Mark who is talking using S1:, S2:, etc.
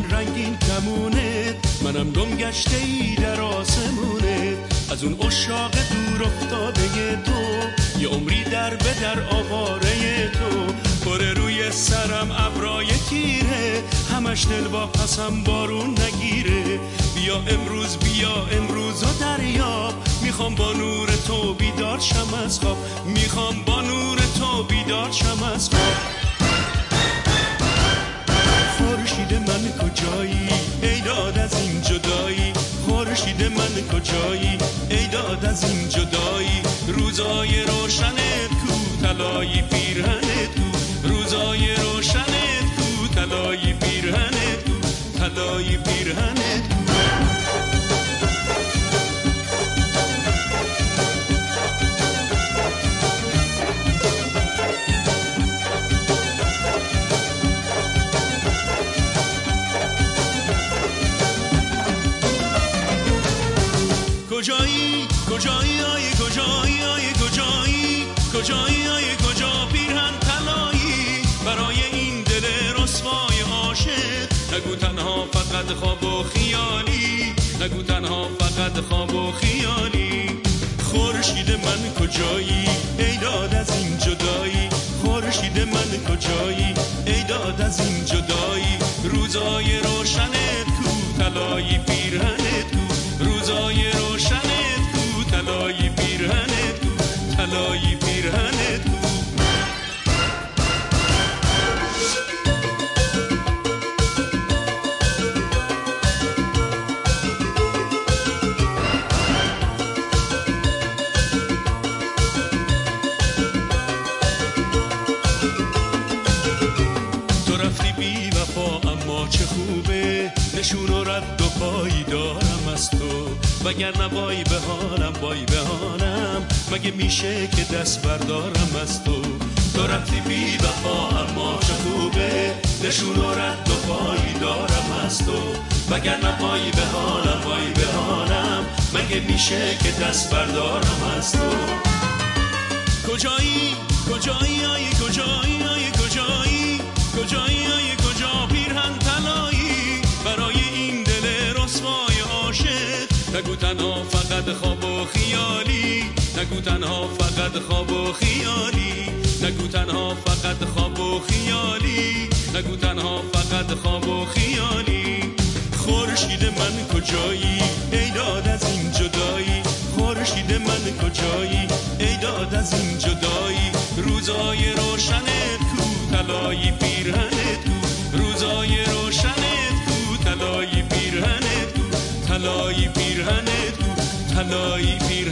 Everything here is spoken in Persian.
S1: اون رنگین کمونت، منم گم گشته ای در آسمونت. از اون عشاق دور افتاده تو، یه عمری در به در آواره تو. پره روی سرم ابرای تیره، همش دل با پسم بارون نگیره. بیا امروز و دریاب، میخوام با نور تو بیدار شم از خواب. میخوام با نور تو بیدار شم از خواب. خورشید من کجایی ای داد از این جدایی؟ خورشید من کجایی ای داد از این جدایی؟ روزای روشنت کو طلایی پیرهنت کو، روزای روشنت کو طلایی پیرهنت کو، طلایی پیرهنت کو. کجایی کجایی آی کجایی آی کجایی کجایی آی کجا پیرهن طلایی برای این دل رسوای عاشق؟ نگو تنها فقط خواب و خیالی، نگو تنها فقط خواب و خیالی. خورشید من کجایی ای داد از این جدایی؟ خورشید من کجایی ای داد از این جدایی؟ روزای روشنت کو طلایی پیرهنت کو، روزای روشنت کو طلایی پیرهنت کو، طلایی پیرهنت کو. تو رفتی بی وفا اما چه خوبه، نشون و رد و پایی دارم از تو. وگرنه وای به حالم وای به حالم، مگه میشه که دست بردارم از تو؟ تو رفتی بی وفا اما چه خوبه، نشون و رد و پایی دارم از تو. وگرنه وای به حالم وای به حالم، مگه میشه که دست بردارم از تو؟ کجایی کجایی آی کجایی آی کجایی کجایی آی کجا پیرهن طلایی برای این دل رسوای عاشق؟ نگو تنها فقط خواب و خیالی، نگو تنها فقط خواب و خیالی، نگو تنها فقط خواب و خیالی، نگو تنها فقط خواب و خیالی. خورشید من کجایی ای داد از این جدایی؟ خورشید من کجایی ای داد از این جدایی؟ روزای روشنت کو طلایی پیرهنت کو، روزای روشنت کو طلایی پیرهنت کو، طلایی پیرهنت کو، طلایی پیرهنت کو.